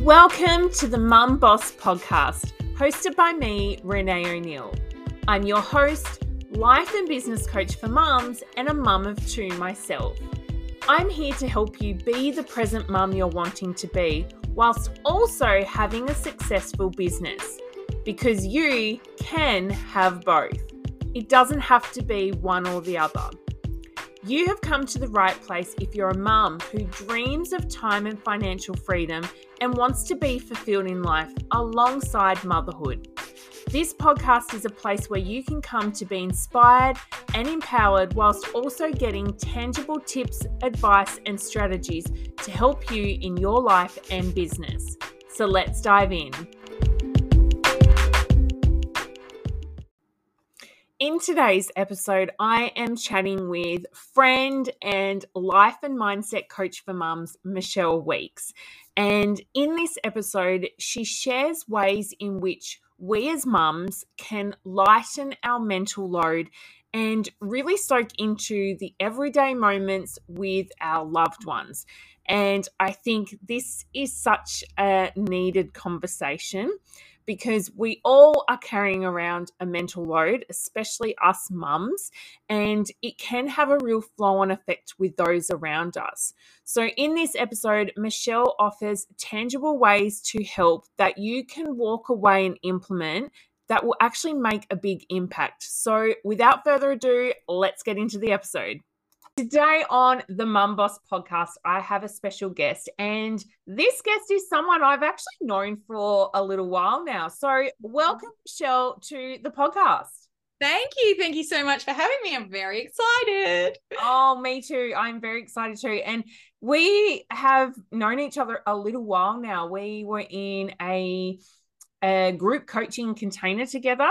Welcome to the Mum Boss podcast, hosted by me, Renee O'Neill. I'm your host, life and business coach for mums, and a mum of two myself. I'm here to help you be the present mum you're wanting to be, whilst also having a successful business, because you can have both. It doesn't have to be one or the other. You have come to the right place if you're a mum who dreams of time and financial freedom and wants to be fulfilled in life alongside motherhood. This podcast is a place where you can come to be inspired and empowered whilst also getting tangible tips, advice, and strategies to help you in your life and business. So let's dive in. In today's episode, I am chatting with friend and life and mindset coach for mums, Michelle Weeks. And in this episode, she shares ways in which we as mums can lighten our mental load and really soak into the everyday moments with our loved ones. And I think this is such a needed conversation, because we all are carrying around a mental load, especially us mums, and it can have a real flow-on effect with those around us. So in this episode, Michelle offers tangible ways to help that you can walk away and implement that will actually make a big impact. So without further ado, let's get into the episode. Today on the Mum Boss podcast, I have a special guest, and this guest is someone I've actually known for a little while now. So welcome, Michelle, to the podcast. Thank you. Thank you so much for having me. I'm very excited. Oh, me too. I'm very excited too. And we have known each other a little while now. We were in a group coaching container together.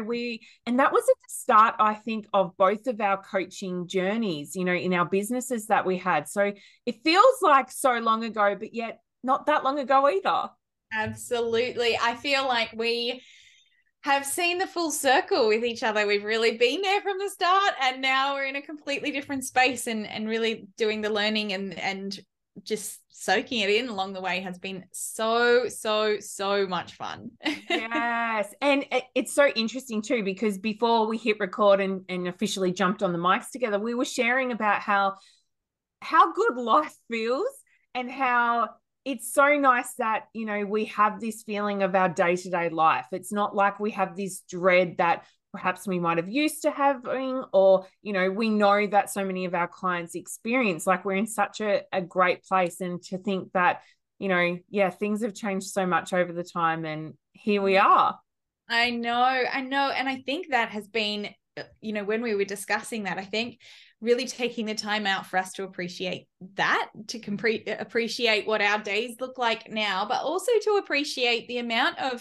And that was at the start, I think, of both of our coaching journeys, in our businesses that we had. So it feels like so long ago, but yet not that long ago either. Absolutely. I feel like we have seen the full circle with each other. We've really been there from the start, and now we're in a completely different space and really doing the learning and just soaking it in along the way has been so much fun. Yes. And it's so interesting too, because before we hit record and officially jumped on the mics together, we were sharing about how good life feels and how it's so nice that, we have this feeling of our day-to-day life. It's not like we have this dread that perhaps we might have used to having, or, we know that so many of our clients experience. Like, we're in such a great place. And to think that, things have changed so much over the time, and here we are. I know. And I think that has been, when we were discussing that, I think really taking the time out for us to appreciate that, to appreciate what our days look like now, but also to appreciate the amount of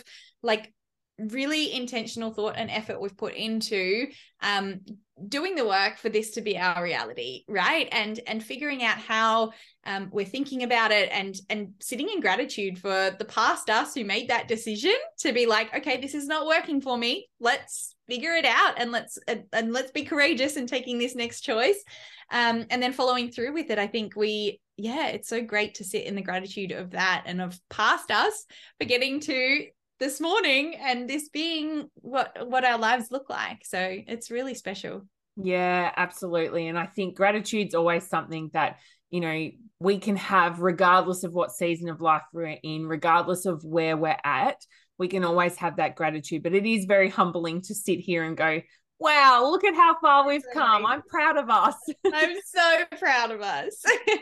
really intentional thought and effort we've put into doing the work for this to be our reality, right? And figuring out how we're thinking about it, and sitting in gratitude for the past us who made that decision to be like, okay, this is not working for me. Let's figure it out, and let's be courageous in taking this next choice, and then following through with it. I think it's so great to sit in the gratitude of that and of past us for getting to this morning and this being what our lives look like. So it's really special. Yeah, absolutely. And I think gratitude's always something that, we can have regardless of what season of life we're in, regardless of where we're at. We can always have that gratitude. But it is very humbling to sit here and go, wow, look at how far we've come. I'm proud of us. I'm so proud of us.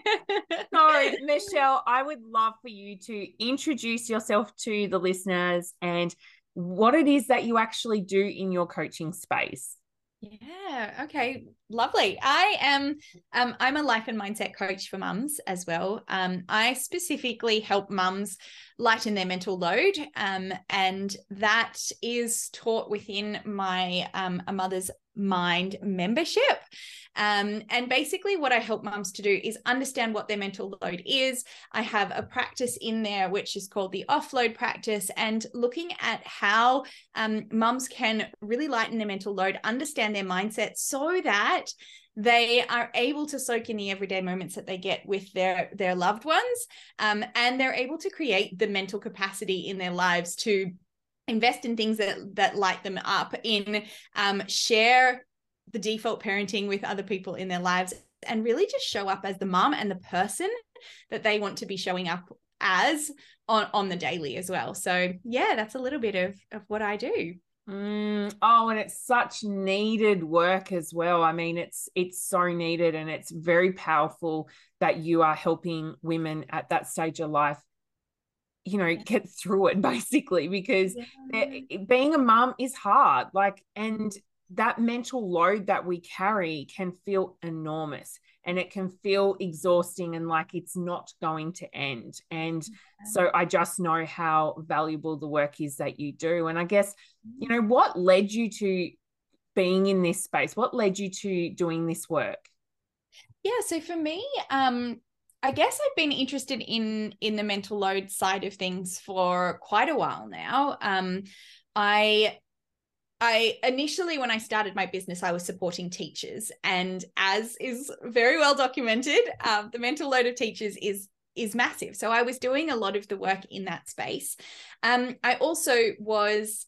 So, Michelle, I would love for you to introduce yourself to the listeners and what it is that you actually do in your coaching space. Yeah. Okay. Lovely. I am, I'm a life and mindset coach for mums as well. I specifically help mums lighten their mental load. And that is taught within my, A Mother's Mind membership. And basically what I help mums to do is understand what their mental load is. I have a practice in there, which is called the offload practice, and looking at how mums can really lighten their mental load, understand their mindset, so that they are able to soak in the everyday moments that they get with their loved ones, and they're able to create the mental capacity in their lives to invest in things that light them up, in share the default parenting with other people in their lives, and really just show up as the mom and the person that they want to be showing up as on the daily as well. So yeah, that's a little bit of what I do. Oh, and it's such needed work as well. I mean, it's so needed, and it's very powerful that you are helping women at that stage of life, you know, get through it basically, because being a mum is hard. Like, and that mental load that we carry can feel enormous, and it can feel exhausting and like it's not going to end. And so I just know how valuable the work is that you do. And I guess, you know, what led you to being in this space? What led you to doing this work? Yeah, so for me, I guess I've been interested in the mental load side of things for quite a while now. I initially, when I started my business, I was supporting teachers, and as is very well documented, the mental load of teachers is massive. So I was doing a lot of the work in that space. I also was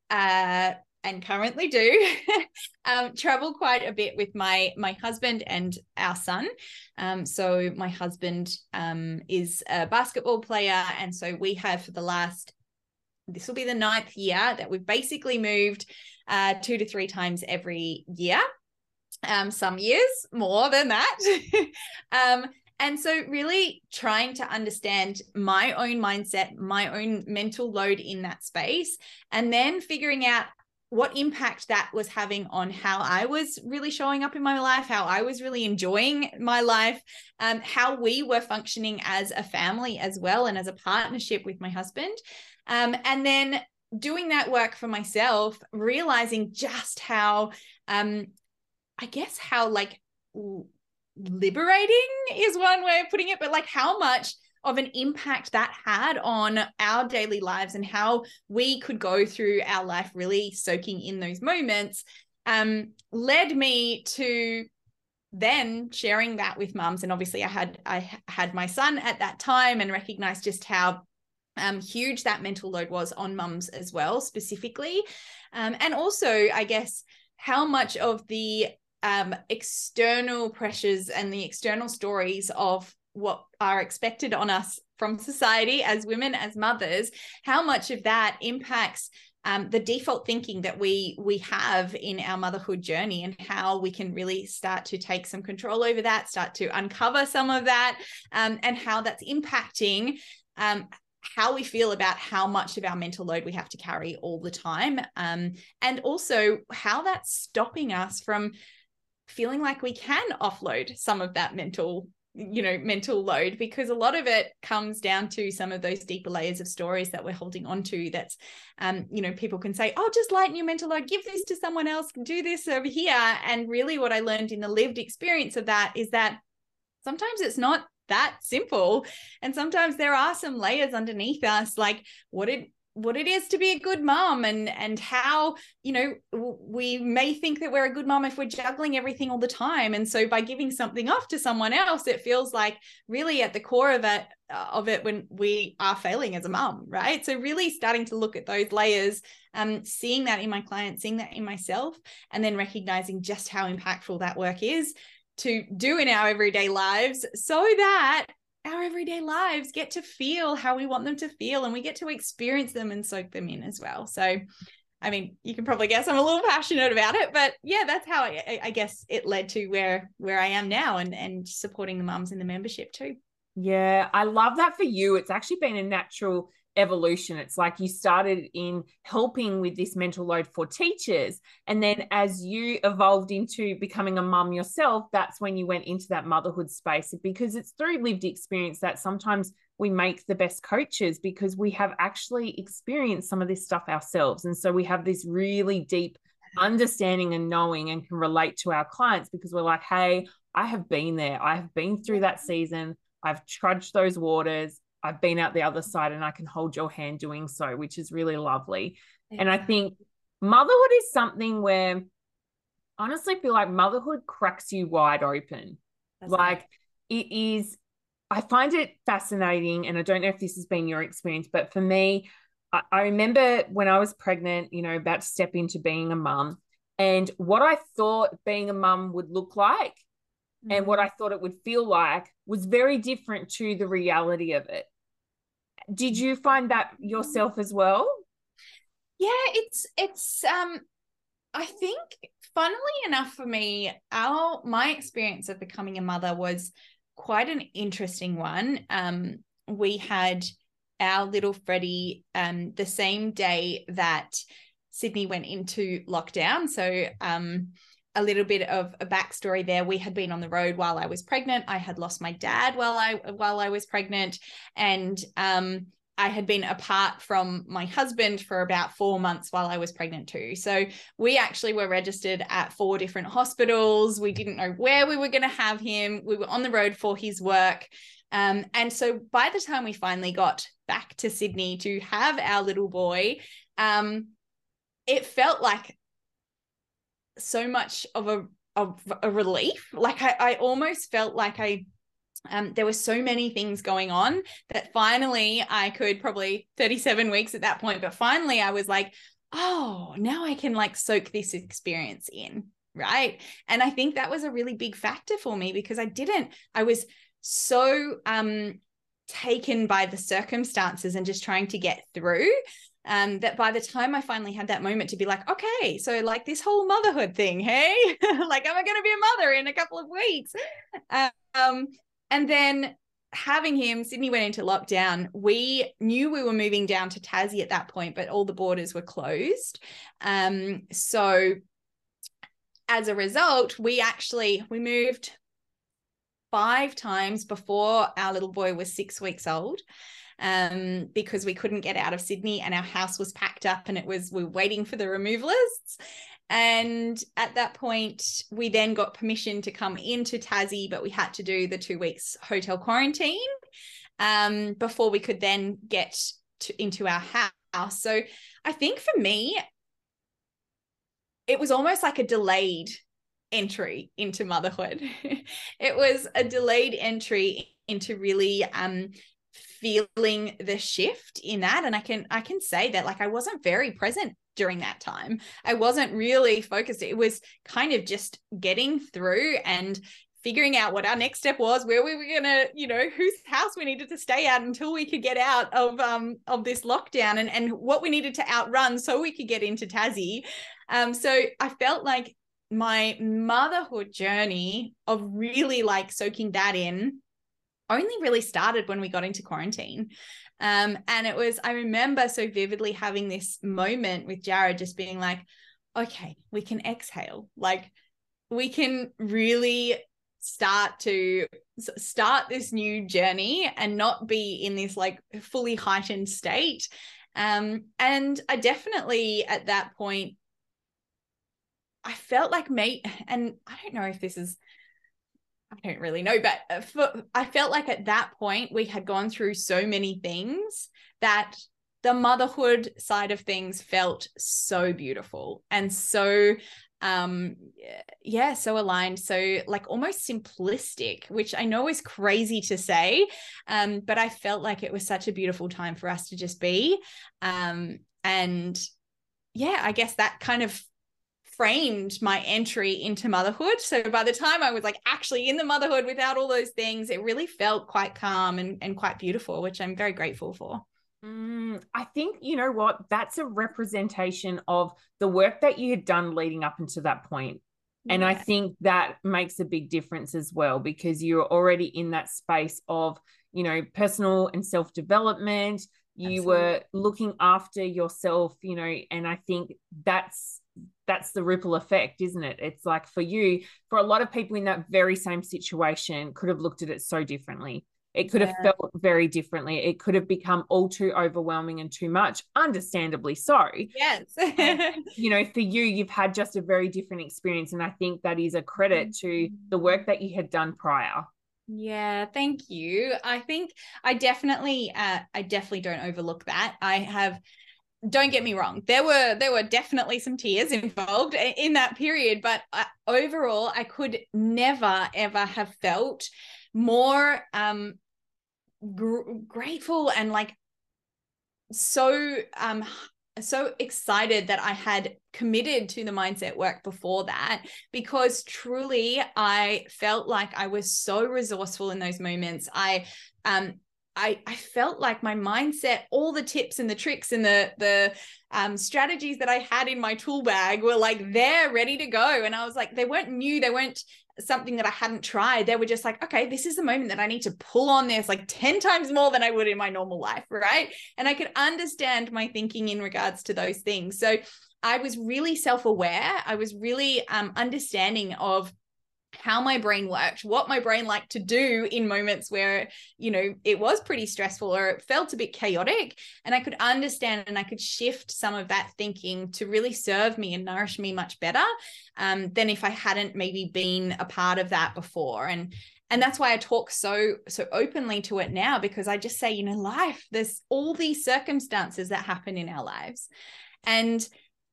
and currently do travel quite a bit with my husband and our son. So my husband is a basketball player, and so we have, for the last, this will be the 9th year that we've basically moved 2 to 3 times every year. Some years more than that. And so really trying to understand my own mindset, my own mental load in that space, and then figuring out what impact that was having on how I was really showing up in my life, how I was really enjoying my life, how we were functioning as a family as well, and as a partnership with my husband. And then doing that work for myself, realizing just how, I guess how like liberating is one way of putting it, but like how much of an impact that had on our daily lives, and how we could go through our life really soaking in those moments, led me to then sharing that with mums. And obviously I had my son at that time, and recognized just how huge that mental load was on mums as well, specifically. And also, I guess, how much of the external pressures and the external stories of what are expected on us from society as women, as mothers, how much of that impacts the default thinking that we have in our motherhood journey, and how we can really start to take some control over that, start to uncover some of that, and how that's impacting how we feel about how much of our mental load we have to carry all the time, and also how that's stopping us from feeling like we can offload some of that mental load, because a lot of it comes down to some of those deeper layers of stories that we're holding on to. That's people can say, oh, just lighten your mental load, give this to someone else, do this over here. And really what I learned in the lived experience of that is that sometimes it's not that simple, and sometimes there are some layers underneath us, like what it is to be a good mom, and how, we may think that we're a good mom if we're juggling everything all the time. And so by giving something off to someone else, it feels like really at the core of it when we are failing as a mom, right? So really starting to look at those layers, seeing that in my clients, seeing that in myself, and then recognizing just how impactful that work is to do in our everyday lives, so that our everyday lives get to feel how we want them to feel, and we get to experience them and soak them in as well. So, I mean, you can probably guess I'm a little passionate about it, but yeah, that's how I guess it led to where I am now, and supporting the mums in the membership too. Yeah, I love that for you. It's actually been a natural evolution. It's like you started in helping with this mental load for teachers, and then as you evolved into becoming a mum yourself, that's when you went into that motherhood space, because it's through lived experience that sometimes we make the best coaches, because we have actually experienced some of this stuff ourselves. And so we have this really deep understanding and knowing, and can relate to our clients, because we're like, hey, I have been there. I have been through that season. I've trudged those waters. I've been out the other side, and I can hold your hand doing so, which is really lovely. And I think motherhood is something where honestly feel like motherhood cracks you wide open. That's Like it is, I find it fascinating, and I don't know if this has been your experience, but for me, I remember when I was pregnant, about to step into being a mum, and what I thought being a mum would look like and what I thought it would feel like was very different to the reality of it. Did you find that yourself as well? Yeah, it's I think funnily enough for me, my experience of becoming a mother was quite an interesting one. We had our little Freddie the same day that Sydney went into lockdown. So a little bit of a backstory there. We had been on the road while I was pregnant. I had lost my dad while I was pregnant, and I had been apart from my husband for about 4 months while I was pregnant too. So we actually were registered at 4 different hospitals. We didn't know where we were going to have him. We were on the road for his work. And so by the time we finally got back to Sydney to have our little boy, it felt like so much of a relief. Like I almost felt like there were so many things going on that finally I could, probably 37 weeks at that point, but finally I was like, oh, now I can like soak this experience in, right? And I think that was a really big factor for me, because I was so taken by the circumstances and just trying to get through, that by the time I finally had that moment to be like, okay, so like this whole motherhood thing, hey, like, am I going to be a mother in a couple of weeks? And then having him, Sydney went into lockdown. We knew we were moving down to Tassie at that point, but all the borders were closed. So as a result, we moved 5 times before our little boy was 6 weeks old, because we couldn't get out of Sydney and our house was packed up and we were waiting for the removalists. And at that point, we then got permission to come into Tassie, but we had to do the 2 weeks hotel quarantine before we could then get into our house. So I think for me, it was almost like a delayed entry into motherhood. It was a delayed entry into really feeling the shift in that. And I can say that, like, I wasn't very present during that time. I wasn't really focused. It was kind of just getting through and figuring out what our next step was, where we were gonna, whose house we needed to stay at until we could get out of this lockdown, and what we needed to outrun so we could get into Tassie. So I felt like my motherhood journey of really like soaking that in only really started when we got into quarantine. And I remember so vividly having this moment with Jared, just being like, okay, we can exhale. Like, we can really start this new journey and not be in this like fully heightened state. And I definitely at that point, I felt like and I don't know if this is, I don't really know, but I felt like at that point we had gone through so many things that the motherhood side of things felt so beautiful and so so aligned, so like almost simplistic, which I know is crazy to say, but I felt like it was such a beautiful time for us to just be, and yeah, I guess that kind of framed my entry into motherhood. So by the time I was like actually in the motherhood without all those things, it really felt quite calm and quite beautiful, which I'm very grateful for. I think, you know what, that's a representation of the work that you had done leading up into that point. And I think that makes a big difference as well, because you're already in that space of, personal and self-development. You Absolutely. were looking after yourself, and I think that's the ripple effect, isn't it? It's like for a lot of people in that very same situation could have looked at it so differently. It could have felt very differently. It could have become all too overwhelming and too much, understandably so. Yes. For you, you've had just a very different experience. And I think that is a credit to the work that you had done prior. Yeah, thank you. I think I definitely don't overlook that. I have don't get me wrong, there were definitely some tears involved in that period, but overall I could never ever have felt more grateful and like so excited that I had committed to the mindset work before that, because truly I felt like I was so resourceful in those moments. I felt like my mindset, all the tips and the tricks and the strategies that I had in my tool bag were like there, ready to go. And I was like, they weren't new, they weren't something that I hadn't tried. They were just like, okay, this is the moment that I need to pull on this like 10 times more than I would in my normal life, right? And I could understand my thinking in regards to those things. So I was really self-aware. I was really understanding of how my brain worked, what my brain liked to do in moments where, you know, it was pretty stressful or it felt a bit chaotic. And I could understand and I could shift some of that thinking to really serve me and nourish me much better than if I hadn't maybe been a part of that before. And that's why I talk so openly to it now, because I just say, you know, life, there's all these circumstances that happen in our lives. And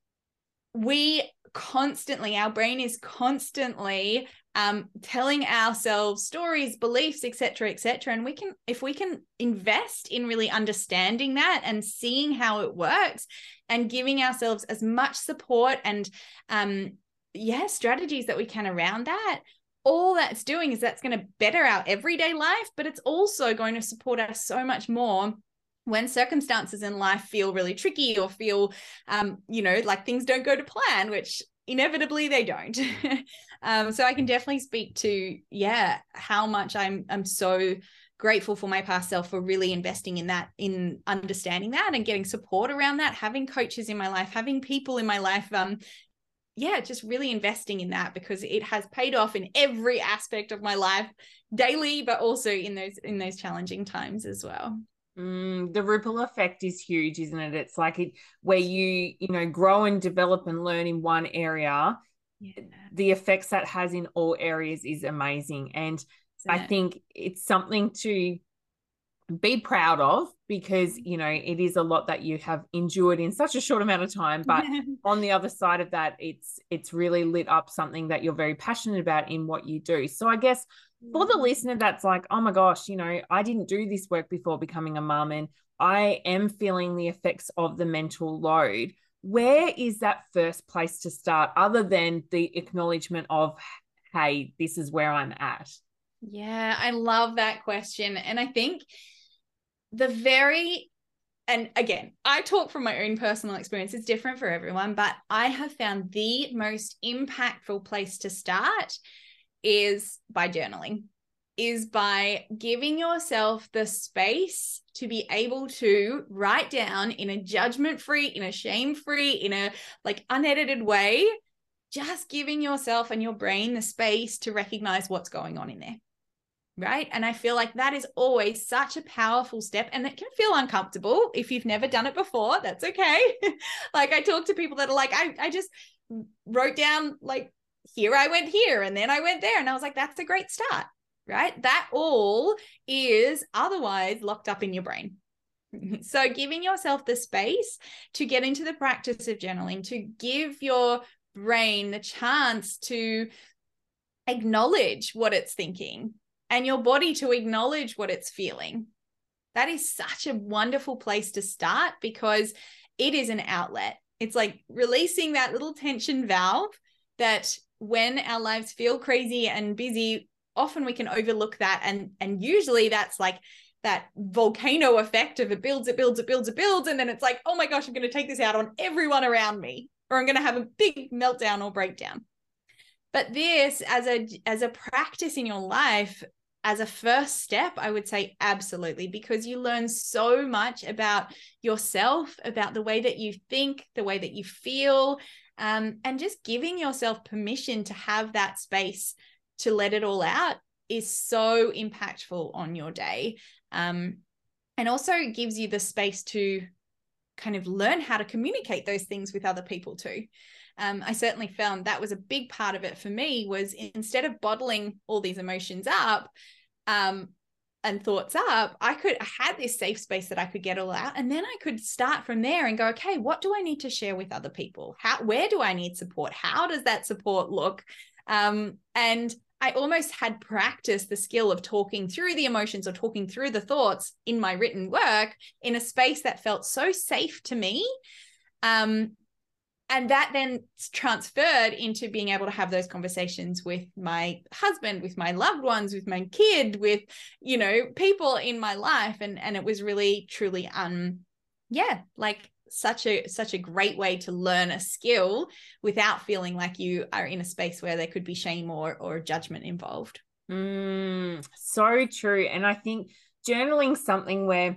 our brain is constantly telling ourselves stories, beliefs, etc., etc. And if we can invest in really understanding that and seeing how it works and giving ourselves as much support and strategies that we can around that, all that's doing is that's going to better our everyday life, but it's also going to support us so much more when circumstances in life feel really tricky or feel, like things don't go to plan, which inevitably they don't. So I can definitely speak to, how much I'm so grateful for my past self for really investing in that, in understanding that and getting support around that, having coaches in my life, having people in my life, just really investing in that, because it has paid off in every aspect of my life daily, but also in those challenging times as well. The ripple effect is huge, isn't it? It's like where you grow and develop and learn in one area, the effects that has in all areas is amazing. And I think it's something to be proud of, because it is a lot that you have endured in such a short amount of time, but on the other side of that, it's really lit up something that you're very passionate about in what you do. So I guess for the listener that's like, oh my gosh, I didn't do this work before becoming a mum and I am feeling the effects of the mental load, where is that first place to start, other than the acknowledgement of, hey, this is where I'm at? Yeah, I love that question. And I think and again, I talk from my own personal experience. It's different for everyone, but I have found the most impactful place to start is by journaling, is by giving yourself the space to be able to write down in a judgment-free, in a shame-free, in a unedited way, just giving yourself and your brain the space to recognize what's going on in there. Right. And I feel like that is always such a powerful step, and it can feel uncomfortable if you've never done it before. That's okay. I talk to people that are like, I just wrote down here I went here and then I went there. And I was like, that's a great start. Right. That all is otherwise locked up in your brain. So giving yourself the space to get into the practice of journaling, to give your brain the chance to acknowledge what it's thinking, and your body to acknowledge what it's feeling. That is such a wonderful place to start, because it is an outlet. It's like releasing that little tension valve that when our lives feel crazy and busy, often we can overlook that. And usually that's like that volcano effect of it builds. And then it's like, oh my gosh, I'm going to take this out on everyone around me, or I'm going to have a big meltdown or breakdown. But this as a practice in your life, as a first step, I would say absolutely, because you learn so much about yourself, about the way that you think, the way that you feel, and just giving yourself permission to have that space to let it all out is so impactful on your day. And also gives you the space to kind of learn how to communicate those things with other people too. I certainly found that was a big part of it for me, was instead of bottling all these emotions up, and thoughts up, I had this safe space that I could get all out. And then I could start from there and go, okay, what do I need to share with other people? Where do I need support? How does that support look? And I almost had practiced the skill of talking through the emotions or talking through the thoughts in my written work in a space that felt so safe to me. And that then transferred into being able to have those conversations with my husband, with my loved ones, with my kid, with, people in my life. And it was really, truly, like such a great way to learn a skill without feeling like you are in a space where there could be shame or judgment involved. So true. And I think journaling something where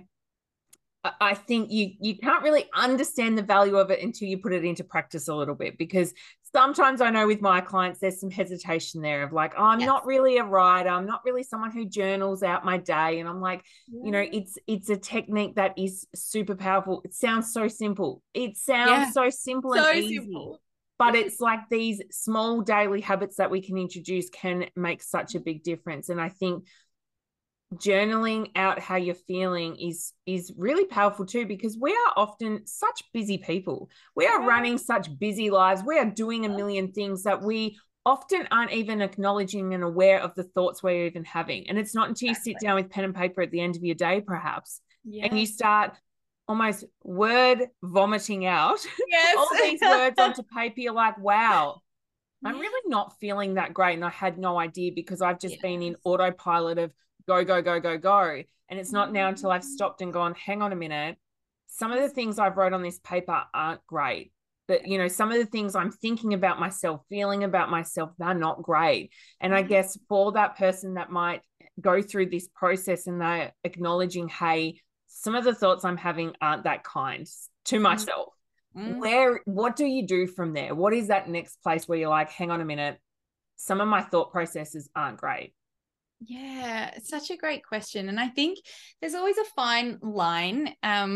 I think you can't really understand the value of it until you put it into practice a little bit, because sometimes I know with my clients, there's some hesitation there of like, oh, I'm not really a writer. I'm not really someone who journals out my day. And I'm like, it's a technique that is super powerful. It sounds so simple. It sounds so simple and easy. Simple. But it's like these small daily habits that we can introduce can make such a big difference. And I think journaling out how you're feeling is really powerful too, because we are often such busy people. We are running such busy lives. We are doing a million things that we often aren't even acknowledging and aware of the thoughts we're even having. And it's not until you sit down with pen and paper at the end of your day, perhaps, and you start almost word vomiting out all these words onto paper. You're like, wow, I'm really not feeling that great. And I had no idea, because I've just been in autopilot of go, go, go, go, go. And it's not now until I've stopped and gone, hang on a minute. Some of the things I've wrote on this paper aren't great. But, some of the things I'm thinking about myself, feeling about myself, they're not great. And I guess for that person that might go through this process and they're acknowledging, hey, some of the thoughts I'm having aren't that kind to myself. What do you do from there? What is that next place where you're like, hang on a minute, some of my thought processes aren't great? Yeah, it's such a great question. And I think there's always a fine line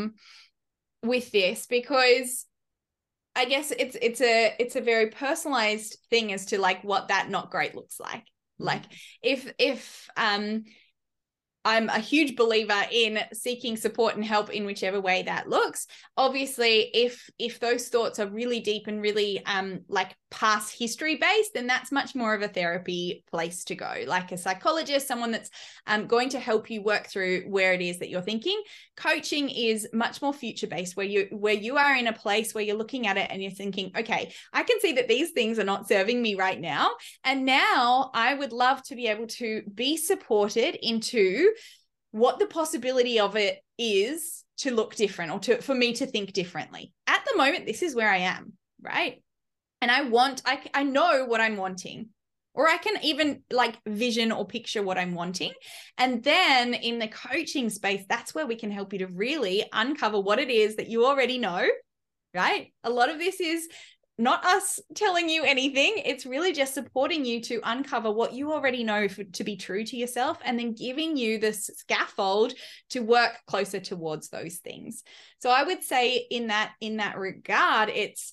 with this, because I guess it's a very personalized thing as to like what that not great looks like. Like if I'm a huge believer in seeking support and help in whichever way that looks. Obviously, if those thoughts are really deep and really like past history based, then that's much more of a therapy place to go, like a psychologist, someone that's going to help you work through where it is that you're thinking. Coaching is much more future based, where you are in a place where you're looking at it and you're thinking, okay, I can see that these things are not serving me right now, and now I would love to be able to be supported into what the possibility of it is to look different, or for me to think differently. At the moment, this is where I am, right? And I know what I'm wanting, or I can even like vision or picture what I'm wanting. And then in the coaching space, that's where we can help you to really uncover what it is that you already know, right? A lot of this is not us telling you anything. It's really just supporting you to uncover what you already know to be true to yourself, and then giving you the scaffold to work closer towards those things. So I would say in that regard, it's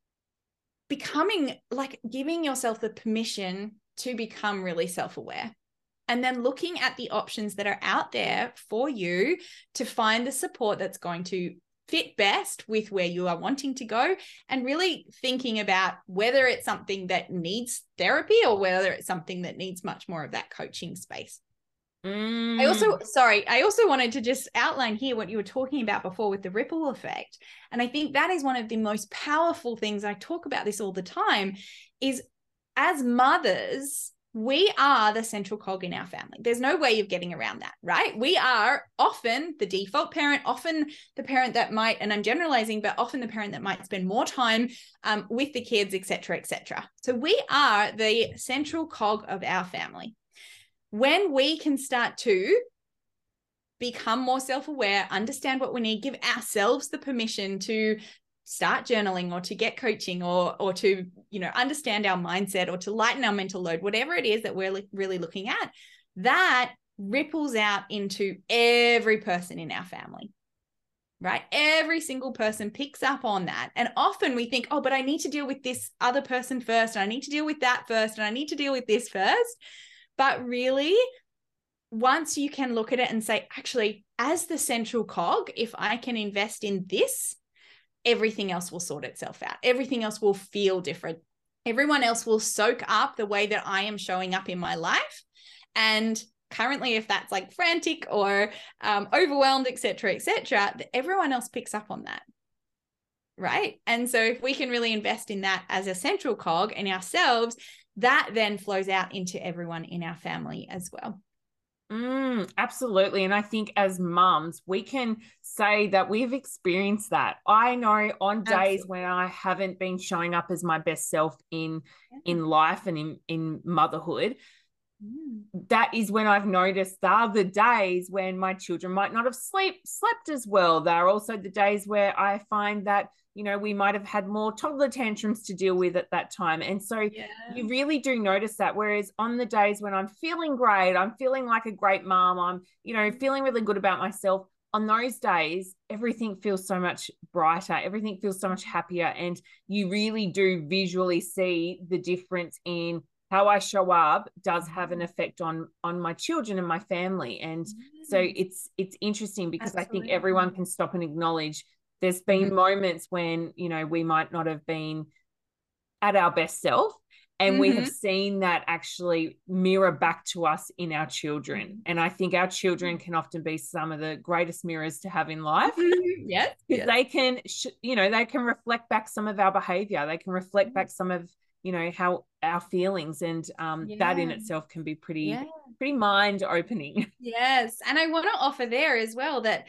becoming like giving yourself the permission to become really self-aware, and then looking at the options that are out there for you to find the support that's going to fit best with where you are wanting to go, and really thinking about whether it's something that needs therapy or whether it's something that needs much more of that coaching space. I also wanted to just outline here what you were talking about before with the ripple effect. And I think that is one of the most powerful things. I talk about this all the time, is as mothers, we are the central cog in our family. There's no way of getting around that, right? We are often the default parent, often the parent that might, and I'm generalizing, but often the parent that might spend more time with the kids, et cetera, et cetera. So we are the central cog of our family. When we can start to become more self-aware, understand what we need, give ourselves the permission to start journaling or to get coaching or to, understand our mindset or to lighten our mental load, whatever it is that we're really looking at, that ripples out into every person in our family, right? Every single person picks up on that. And often we think, oh, but I need to deal with this other person first, and I need to deal with that first, and I need to deal with this first. But really, once you can look at it and say, actually, as the central cog, if I can invest in this, everything else will sort itself out. Everything else will feel different. Everyone else will soak up the way that I am showing up in my life. And currently, if that's like frantic or overwhelmed, et cetera, everyone else picks up on that. Right. And so if we can really invest in that as a central cog in ourselves, that then flows out into everyone in our family as well. Absolutely. And I think as mums, we can say that we've experienced that. I know on days when I haven't been showing up as my best self in life and in motherhood, that is when I've noticed there are the days when my children might not have slept as well. There are also the days where I find that, you know, we might have had more toddler tantrums to deal with at that time. And so you really do notice that. Whereas on the days when I'm feeling great, I'm feeling like a great mom, I'm, you know, feeling really good about myself, on those days, everything feels so much brighter. Everything feels so much happier. And you really do visually see the difference in how I show up does have an effect on my children and my family. And so it's interesting because I think everyone can stop and acknowledge there's been moments when, you know, we might not have been at our best self, and we have seen that actually mirror back to us in our children. And I think our children can often be some of the greatest mirrors to have in life. Yes. They can, you know, they can reflect back some of our behavior. They can reflect back some of, you know, how our feelings, and that in itself can be pretty mind opening. Yes. And I want to offer there as well that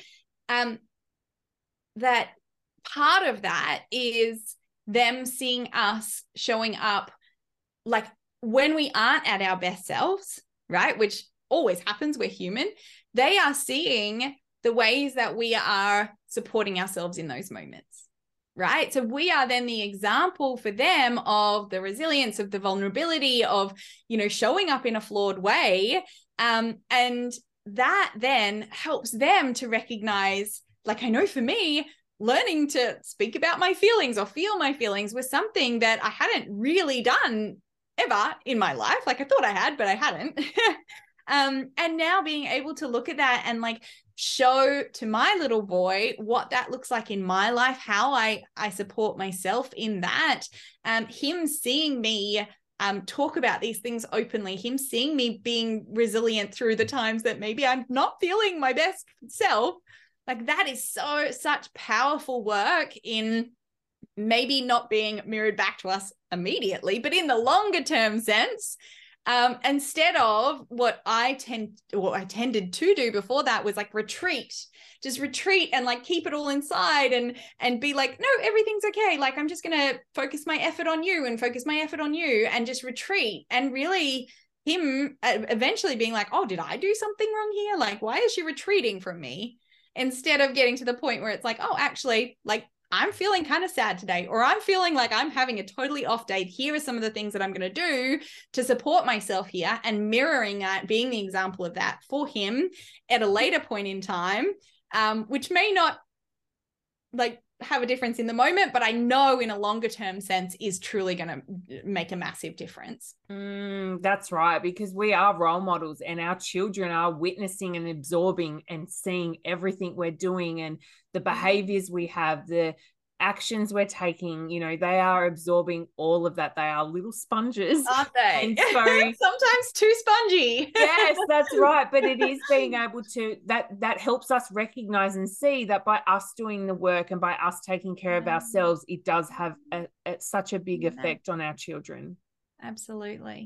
that part of that is them seeing us showing up like when we aren't at our best selves, right? Which always happens. We're human. They are seeing the ways that we are supporting ourselves in those moments. Right. So we are then the example for them of the resilience, of the vulnerability, of, you know, showing up in a flawed way. And that then helps them to recognize, like, I know for me, learning to speak about my feelings or feel my feelings was something that I hadn't really done ever in my life. Like I thought I had, but I hadn't. And now being able to look at that and like show to my little boy what that looks like in my life, how I support myself in that, him seeing me talk about these things openly, him seeing me being resilient through the times that maybe I'm not feeling my best self, like that is such powerful work in maybe not being mirrored back to us immediately, but in the longer term sense. Instead of what I tended to do before that was like retreat and like keep it all inside and be like, no, everything's okay. Like, I'm just going to focus my effort on you and just retreat. And really him eventually being like, oh, did I do something wrong here? Like, why is she retreating from me? Instead of getting to the point where it's like, oh, actually, like, I'm feeling kind of sad today, or I'm feeling like I'm having a totally off day. Here are some of the things that I'm going to do to support myself here, and mirroring that, being the example of that for him at a later point in time, which may not like have a difference in the moment, but I know in a longer term sense is truly going to make a massive difference. That's right, because we are role models and our children are witnessing and absorbing and seeing everything we're doing and the behaviors we have, the actions we're taking. You know, they are absorbing all of that. They are little sponges, aren't they? And so sometimes too spongy. Yes, that's right. But it is being able to, that helps us recognize and see that by us doing the work and by us taking care of ourselves, it does have such a big effect on our children. Absolutely.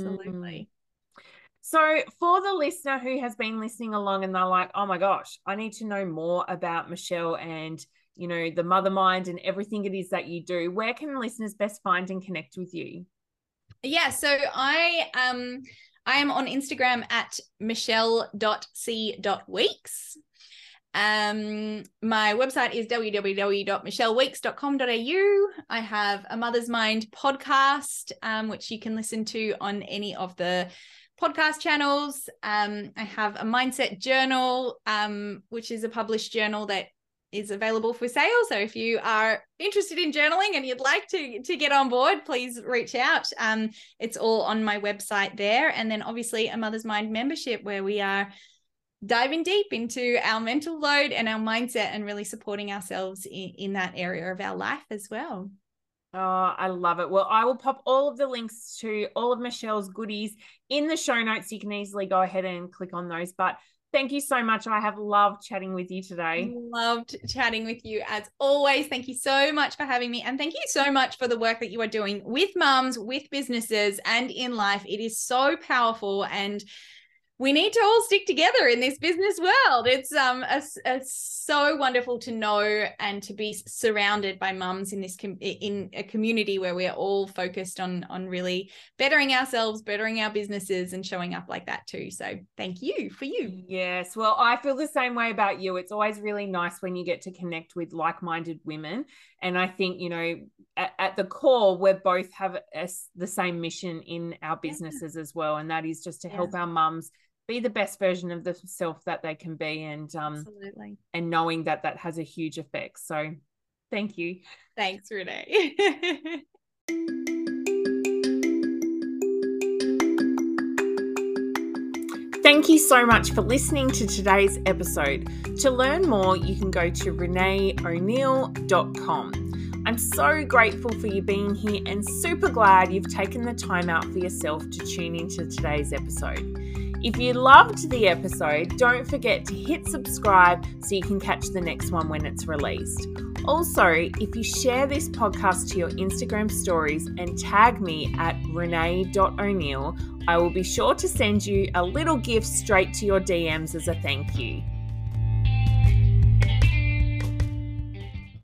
So for the listener who has been listening along and they're like, oh my gosh, I need to know more about Michelle and, you know, the Mother Mind and everything it is that you do, where can listeners best find and connect with you? Yeah, so I am on Instagram at michelle.c.weeks. My website is www.michelleweeks.com.au. I have a Mother's Mind podcast, which you can listen to on any of the podcast channels. I have a mindset journal, which is a published journal that is available for sale. So if you are interested in journaling and you'd like to get on board, please reach out. It's all on my website there. And then obviously a Mother's Mind membership, where we are diving deep into our mental load and our mindset and really supporting ourselves in that area of our life as well. Oh, I love it. Well, I will pop all of the links to all of Michelle's goodies in the show notes. You can easily go ahead and click on those. But thank you so much. I have loved chatting with you today. Loved chatting with you as always. Thank you so much for having me. And thank you so much for the work that you are doing with mums, with businesses, and in life. It is so powerful, and we need to all stick together in this business world. It's so wonderful to know and to be surrounded by mums in this in a community where we are all focused on really bettering ourselves, bettering our businesses, and showing up like that too. So thank you for you. Yes, well, I feel the same way about you. It's always really nice when you get to connect with like-minded women. And I think, you know, at the core, we both have the same mission in our businesses as well. And that is just to help our mums be the best version of themselves that they can be, and absolutely, and knowing that has a huge effect. So thank you. Thanks, Renee. Thank you so much for listening to today's episode. To learn more, you can go to reneeoneil.com. I'm so grateful for you being here and super glad you've taken the time out for yourself to tune into today's episode. If you loved the episode, don't forget to hit subscribe so you can catch the next one when it's released. Also, if you share this podcast to your Instagram stories and tag me at renee.o'neill, I will be sure to send you a little gift straight to your DMs as a thank you.